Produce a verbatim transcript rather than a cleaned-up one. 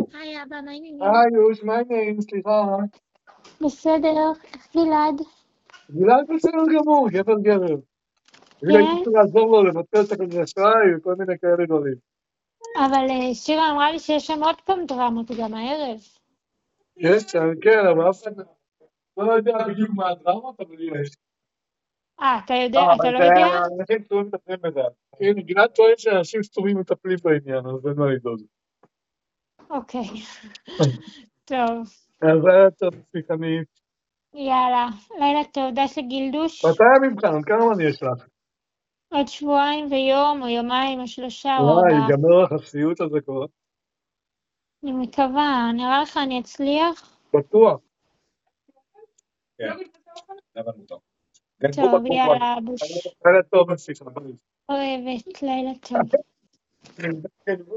היי אבא, מה העניינים? היי יוש, מה העניינים? סליחה. בסדר, איך גלעד? גלעד בסדר גמור, גבר גבר. אני הייתי כן? צריך לעזור לו לבטל את הכרטיס אשראי וכל מיני כאלה דברים. אבל אה, שירה אמרה לי שיש שם עוד פעם דרמות גם הערב. יש, כן, אבל אף אחד לא יודע בדיוק מה הדרמות, אבל יש. אה, אתה יודע, אה, אתה לא זה יודע? אנשים סתומים מטפלים בזה. כן, גלעד טוען שאנשים סתומים מטפלים בעניין, אז אין מה לדאוג. אוקיי. טוב, אז היה טוב, שיחנית. יאללה. לילה טוב, דש לגילדוש. מתי המבחן? כמה זמן יש לך? עוד שבועיים ויום, או יומיים, או שלושה, או וואי, ארבעה. ייגמר לך הסיוט הזה כבר. אני מקווה, נראה לך אני אצליח? בטוח. כן, אבל טוב. טוב, יאללה, אבוש. לילה טוב, שיחנית. אוהבת, לילה טוב.